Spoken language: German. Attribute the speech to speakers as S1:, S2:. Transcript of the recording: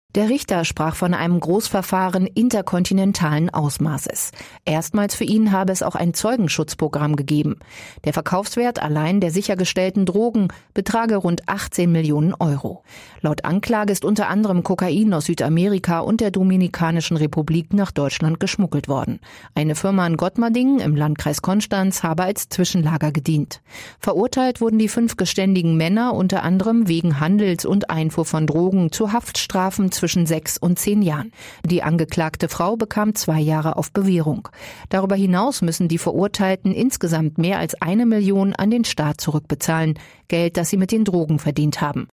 S1: Der Richter sprach von einem Großverfahren interkontinentalen Ausmaßes. Erstmals für ihn habe es auch ein Zeugenschutzprogramm gegeben. Der Verkaufswert allein der sichergestellten Drogen betrage rund 18 Millionen Euro. Laut Anklage ist unter anderem Kokain aus Südamerika und der Dominikanischen Republik nach Deutschland geschmuggelt worden. Eine Firma in Gottmardingen im Landkreis Konstanz habe als Zwischenlager gedient. Verurteilt wurden die 5 geständigen Männer unter anderem wegen Handels und Einfuhr von Drogen zu Haftstrafen zwischen 6 und 10 Jahren. Die angeklagte Frau bekam 2 Jahre auf Bewährung. Darüber hinaus müssen die Verurteilten insgesamt mehr als 1 Million an den Staat zurückbezahlen, Geld, das sie mit den Drogen verdient haben.